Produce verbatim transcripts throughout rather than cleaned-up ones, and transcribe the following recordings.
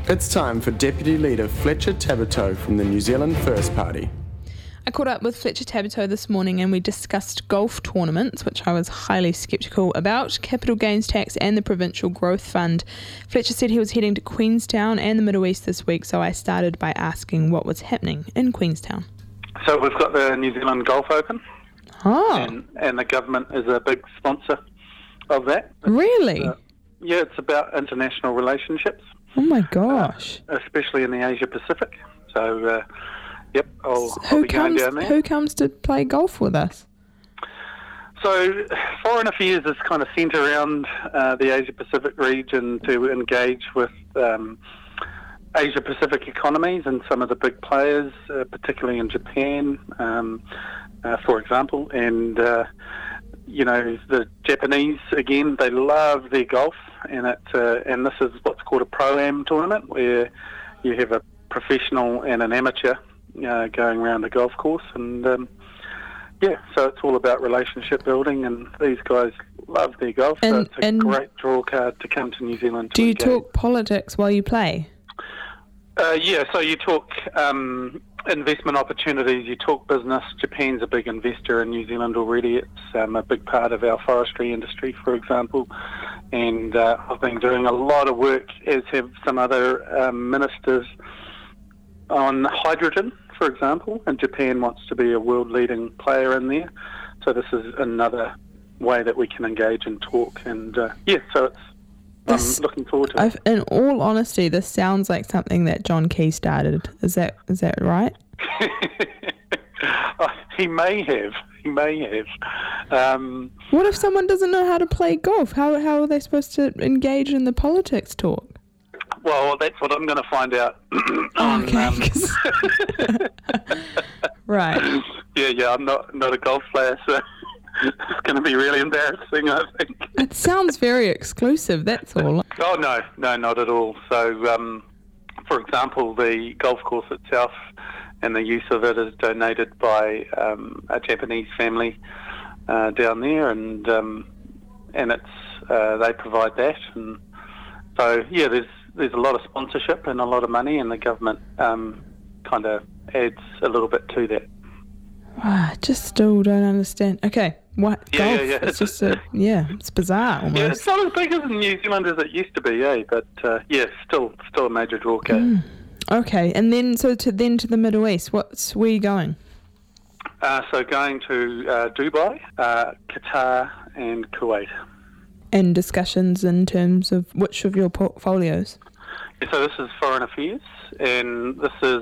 It's time for Deputy Leader Fletcher Tabuteau from the New Zealand First Party. I caught up with Fletcher Tabuteau this morning and we discussed golf tournaments, which I was highly sceptical about, capital gains tax and the Provincial Growth Fund. Fletcher said he was heading to Queenstown and the Middle East this week, so I started by asking what was happening in Queenstown. So we've got the New Zealand Golf Open, Oh, and, and the government is a big sponsor of that. really? Uh, yeah, it's about international relationships. Oh my gosh. Uh, especially in the Asia Pacific. So, uh, yep, I'll, So I'll who be going comes down there. who comes to play golf with us? So, Foreign Affairs is kind of centred around uh, the Asia Pacific region to engage with um, Asia Pacific economies and some of the big players, uh, particularly in Japan, um, uh, for example. And, uh, you know, the Japanese, again, they love their golf. And it, uh, and this is what's called a Pro-Am tournament, where you have a professional and an amateur uh, going around the golf course. And, um, yeah, so it's all about relationship building, and these guys love their golf, so And- it's a and great draw card to come to New Zealand to Do you engage. talk politics while you play? Uh, yeah, so you talk um, investment opportunities, you talk business. Japan's a big investor in New Zealand already. It's um, a big part of our forestry industry, for example. And uh, I've been doing a lot of work, as have some other um, ministers, on hydrogen, for example. And Japan wants to be a world-leading player in there. So this is another way that we can engage and talk. And, uh, yeah, so it's This- I'm looking forward to it. I've, in all honesty, this sounds like something that John Key started. Is that is that right? He may have. He may have. Um, What if someone doesn't know how to play golf? How how are they supposed to engage in the politics talk? well, that's what I'm going to find out. on, Okay. um, 'cause- right. yeah, yeah. I'm not not a golf player, so it's going to be really embarrassing, I think. It sounds very exclusive, that's all. Oh no, no, not at all. So, um, for example, the golf course itself and the use of it is donated by um, a Japanese family uh, down there, and um, and it's uh, they provide that, and so yeah, there's there's a lot of sponsorship and a lot of money, and the government um, kind of adds a little bit to that. Ah, I just still don't understand. Okay, what Yeah, golf? yeah, yeah. It's just a yeah, it's bizarre almost. Yeah, it's not as big as in New Zealand as it used to be, eh? But uh, yeah, still still a major draw card. Mm. Okay, and then so to then to the Middle East. What's where are you going? Uh, so going to uh, Dubai, uh, Qatar, and Kuwait. And discussions in terms of which of your portfolios? Yeah, so this is Foreign Affairs, and this is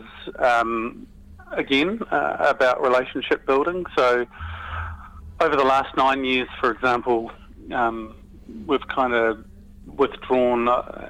um, again uh, about relationship building. So over the last nine years, for example, um, we've kind of withdrawn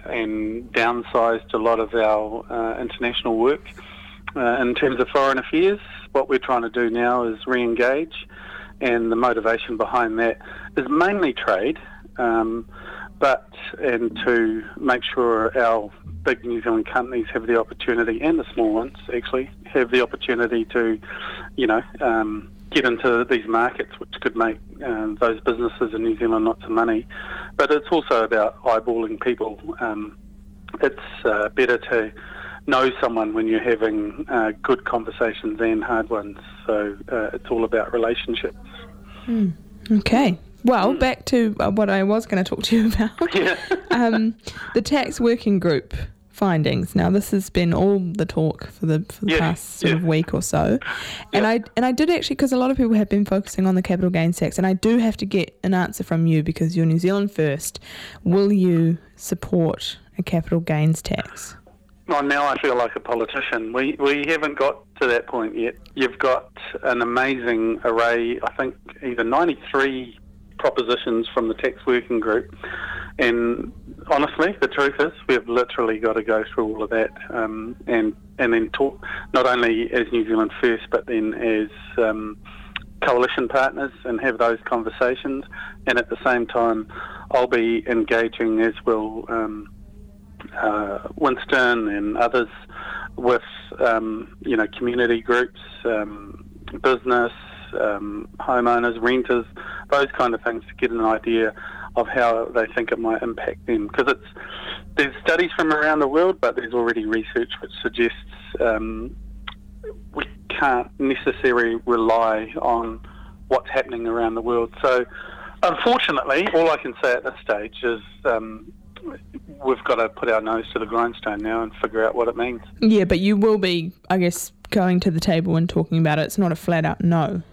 and downsized a lot of our uh, international work. Uh, in terms of foreign affairs, what we're trying to do now is re-engage, and the motivation behind that is mainly trade, um, but and to make sure our big New Zealand companies have the opportunity, and the small ones actually, have the opportunity to, you know, um, get into these markets, which could make uh, those businesses in New Zealand lots of money. But it's also about eyeballing people. Um, it's uh, better to know someone when you're having uh, good conversations and hard ones. So uh, it's all about relationships. Mm. Okay. Well, back to uh, what I was going to talk to you about. Yeah. um, the tax working group findings. Now, this has been all the talk for the for the Yeah, past sort yeah. of week or so, and Yeah. I and I did actually, because a lot of people have been focusing on the capital gains tax, and I do have to get an answer from you because you're New Zealand First. Will you support a capital gains tax? Well, now I feel like a politician. We we haven't got to that point yet. You've got an amazing array, I think either ninety-three propositions from the tax working group, and honestly, the truth is we've literally got to go through all of that um, and and then talk not only as New Zealand First, but then as um, coalition partners, and have those conversations. And at the same time, I'll be engaging, as will um, uh, Winston and others, with um, you know community groups, um, business, um, homeowners, renters, those kind of things, to get an idea of how they think it might impact them. Because it's there's studies from around the world, but there's already research which suggests um, we can't necessarily rely on what's happening around the world. So, unfortunately, all I can say at this stage is um, we've got to put our nose to the grindstone now and figure out what it means. Yeah, but you will be, I guess, going to the table and talking about it. It's not a flat-out no.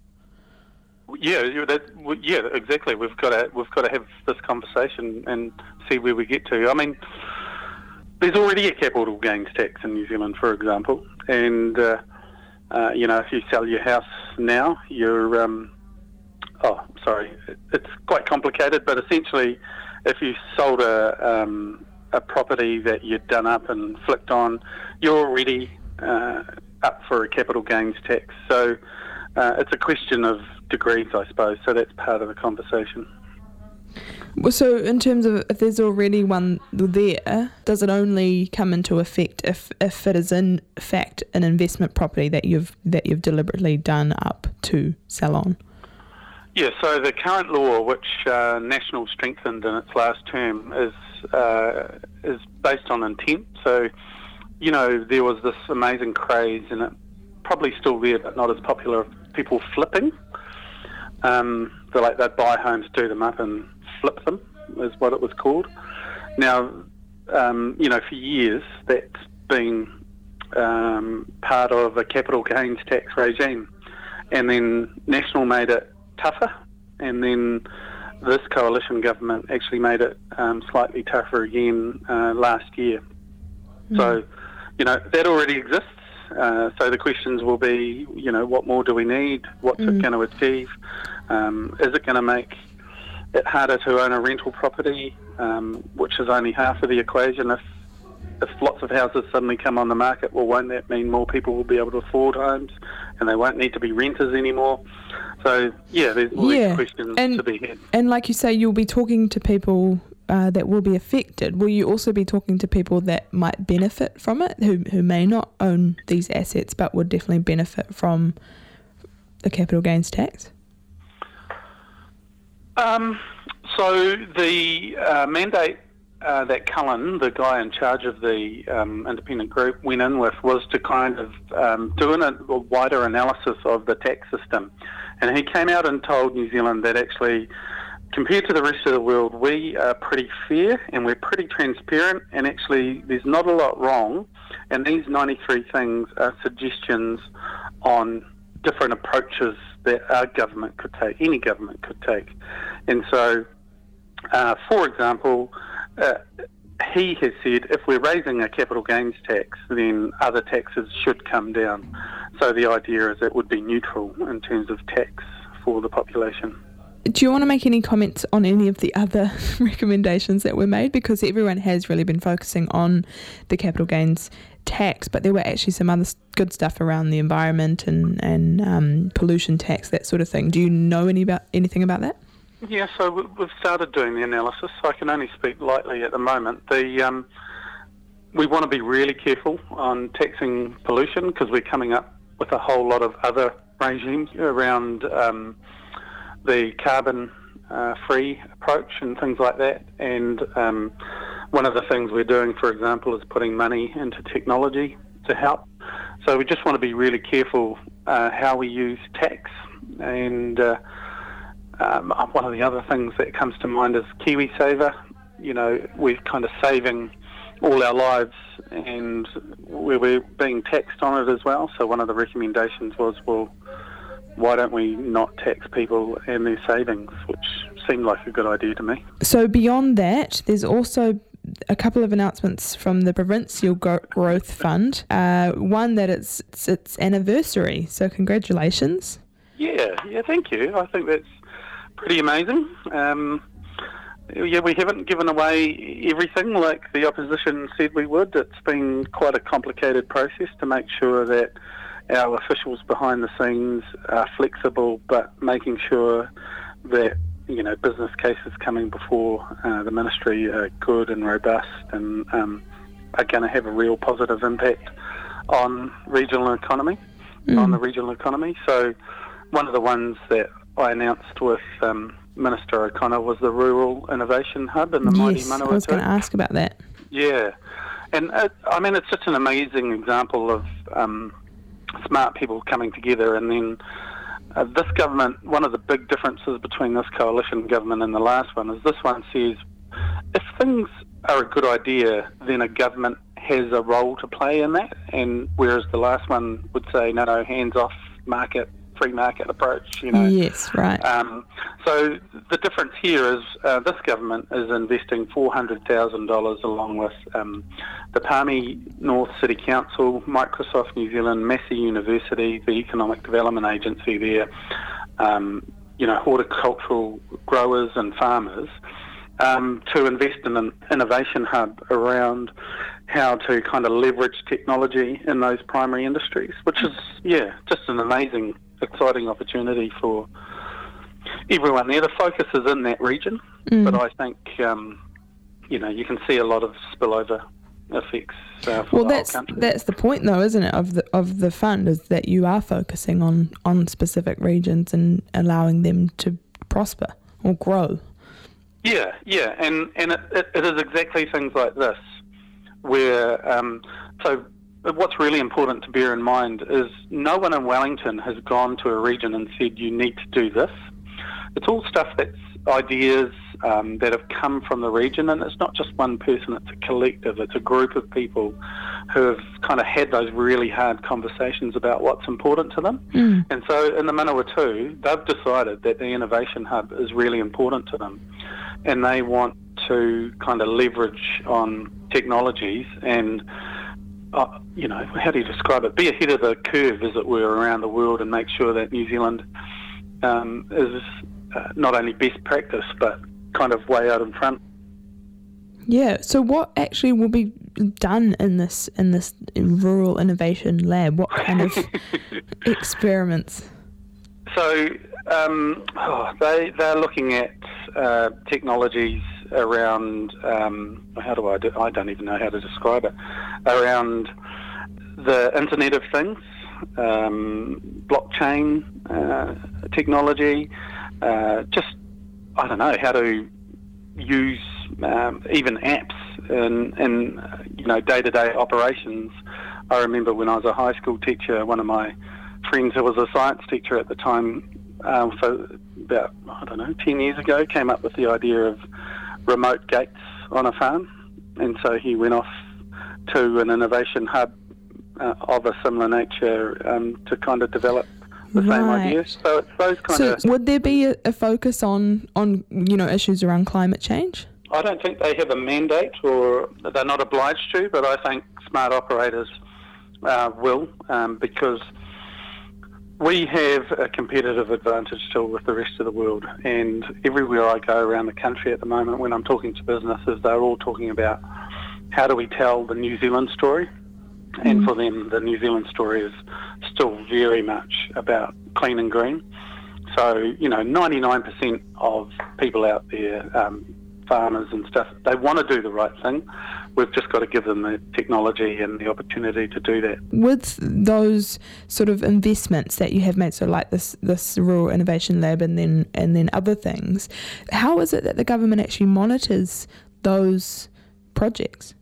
Yeah, that, yeah, exactly. We've got to we've got to have this conversation and see where we get to. I mean, there's already a capital gains tax in New Zealand, for example, and uh, uh, you know, if you sell your house now, you're um, oh, sorry, it's quite complicated, but essentially, if you sold a um, a property that you'd done up and flicked on, you're already uh, up for a capital gains tax. So uh, it's a question of degrees, I suppose, so that's part of the conversation. Well, so in terms of if there's already one there, does it only come into effect if, if it is in fact an investment property that you've that you've deliberately done up to sell on? Yeah, so the current law, which uh, National strengthened in its last term, is uh, is based on intent. So, you know, there was this amazing craze, and it probably still there, but not as popular, of people flipping. Um, they're like they'd buy homes, do them up, and flip them, is what it was called. Now, um, you know, for years that's been um, part of a capital gains tax regime, and then National made it tougher, and then this coalition government actually made it um, slightly tougher again uh, last year. Mm. So, you know, that already exists. Uh, so the questions will be, you know, what more do we need? What's mm. it going to achieve? Um, is it going to make it harder to own a rental property, um, which is only half of the equation? If if lots of houses suddenly come on the market, well, won't that mean more people will be able to afford homes and they won't need to be renters anymore? So, yeah, there's all yeah. these questions and, to be had. And like you say, you'll be talking to people uh, that will be affected. Will you also be talking to people that might benefit from it, who who may not own these assets but would definitely benefit from the capital gains tax? Um, so the uh, mandate uh, that Cullen, the guy in charge of the um, independent group, went in with was to kind of um, do an, a wider analysis of the tax system. And he came out and told New Zealand that actually, compared to the rest of the world, we are pretty fair and we're pretty transparent, and actually there's not a lot wrong. And these ninety-three things are suggestions on different approaches that our government could take, any government could take. And so, uh, for example, uh, he has said if we're raising a capital gains tax, then other taxes should come down. So the idea is it would be neutral in terms of tax for the population. Do you want to make any comments on any of the other recommendations that were made? Because everyone has really been focusing on the capital gains tax, but there were actually some other good stuff around the environment and, and um, pollution tax, that sort of thing. Do you know any about anything about that? Yeah, so we've started doing the analysis. I can only speak lightly at the moment. The um, we want to be really careful on taxing pollution because we're coming up with a whole lot of other regimes around um, the carbon-free uh, approach and things like that. And um, one of the things we're doing, for example, is putting money into technology to help. So we just want to be really careful uh, how we use tax. And uh, um, one of the other things that comes to mind is KiwiSaver. You know, we're kind of saving all our lives and we're, we're being taxed on it as well. So one of the recommendations was, well, why don't we not tax people and their savings, which seemed like a good idea to me. So beyond that, there's also a couple of announcements from the Provincial Growth Fund. Uh, one that it's, it's its anniversary, so congratulations. Yeah, yeah, thank you. I think that's pretty amazing. Um, yeah, we haven't given away everything like the opposition said we would. It's been quite a complicated process to make sure that our officials behind the scenes are flexible, but making sure that, you know, business cases coming before uh, the ministry are good and robust and um, are going to have a real positive impact on regional economy, mm. on the regional economy. So one of the ones that I announced with um, Minister O'Connor was the Rural Innovation Hub in the mighty Yes, Manawatu. I was going to ask about that. Yeah, and it, I mean, it's just an amazing example of um, smart people coming together. And then uh, this government, one of the big differences between this coalition government and the last one is this one says if things are a good idea, then a government has a role to play in that, and whereas the last one would say, no, no, hands off market, free market approach, you know. Yes, right. Um, so the difference here is uh, this government is investing four hundred thousand dollars along with um, the Palmy North City Council, Microsoft New Zealand, Massey University, the Economic Development Agency there, um, you know, horticultural growers and farmers, um, to invest in an innovation hub around how to kind of leverage technology in those primary industries, which is, yeah, just an amazing, exciting opportunity for everyone there. The focus is in that region, mm. but I think, um, you know, you can see a lot of spillover effects uh, for well, the that's, whole country. That's the point, though, isn't it, of the of the fund, is that you are focusing on, on specific regions and allowing them to prosper or grow. Yeah, yeah, and, and it, it, it is exactly things like this where, um, so what's really important to bear in mind is no one in Wellington has gone to a region and said you need to do this. It's all stuff that's ideas um, that have come from the region, and it's not just one person, it's a collective, it's a group of people who have kind of had those really hard conversations about what's important to them. Mm. And so in the Manawatu, they've decided that the Innovation Hub is really important to them, and they want to kind of leverage on technologies and Uh, you know, how do you describe it? Be ahead of the curve, as it were, around the world, and make sure that New Zealand um, is uh, not only best practice, but kind of way out in front. Yeah. So, what actually will be done in this in this rural innovation lab? What kind of experiments? So, um, oh, they they're looking at uh, technologies around, um, how do I do, I don't even know how to describe it, around the Internet of Things, um, blockchain uh, technology, uh, just, I don't know, how to use um, even apps in, in, you know, day-to-day operations. I remember when I was a high school teacher, one of my friends who was a science teacher at the time, um, for about, I don't know, ten years ago, came up with the idea of remote gates on a farm, and so he went off to an innovation hub uh, of a similar nature um, to kind of develop the right. same ideas. So it's those kind so of. So would there be a, a focus on on you know issues around climate change? I don't think they have a mandate, or they're not obliged to, but I think smart operators uh, will, um, because we have a competitive advantage still with the rest of the world, and everywhere I go around the country at the moment when I'm talking to businesses, they're all talking about how do we tell the New Zealand story, mm. and for them the New Zealand story is still very much about clean and green. So, you know, ninety-nine percent of people out there, um, farmers and stuff, they want to do the right thing. We've just got to give them the technology and the opportunity to do that. With those sort of investments that you have made, so like this this Rural Innovation Lab and then and then other things, how is it that the government actually monitors those projects?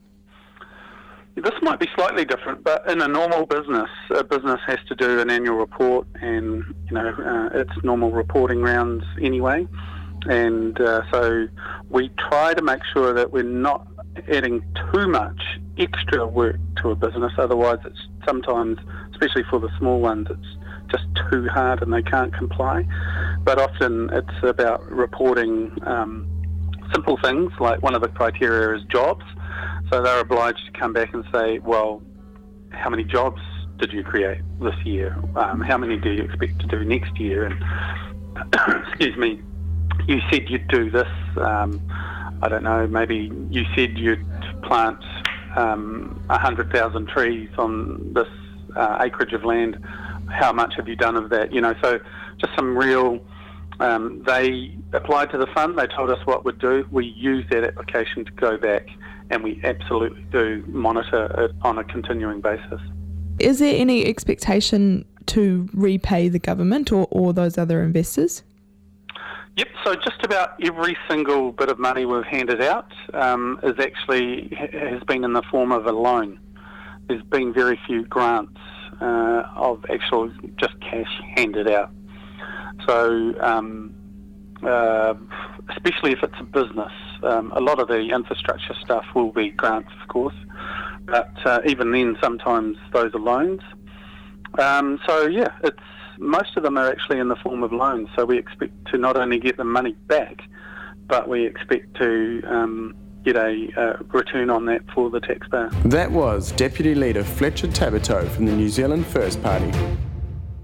This might be slightly different, but in a normal business, a business has to do an annual report, and you know uh, it's normal reporting rounds anyway. And uh, so we try to make sure that we're not adding too much extra work to a business. Otherwise, it's sometimes, especially for the small ones, it's just too hard and they can't comply. But often it's about reporting um, simple things, like one of the criteria is jobs. So they're obliged to come back and say, well, how many jobs did you create this year? Um, how many do you expect to do next year? And excuse me, you said you'd do this. Um, I don't know, maybe you said you'd plant um, one hundred thousand trees on this uh, acreage of land. How much have you done of that? You know, so just some real, um, they applied to the fund, they told us what we'd do. We use that application to go back, and we absolutely do monitor it on a continuing basis. Is there any expectation to repay the government or, or those other investors? Yep, so just about every single bit of money we've handed out um, is actually has been in the form of a loan. There's been very few grants uh, of actual just cash handed out. So, um, uh, especially if it's a business, um, a lot of the infrastructure stuff will be grants, of course, but uh, even then, sometimes those are loans. Um, so, yeah, it's most of them are actually in the form of loans. So we expect to not only get the money back, but we expect to um, get a uh, return on that for the taxpayer. That was Deputy Leader Fletcher Tabuteau from the New Zealand First Party.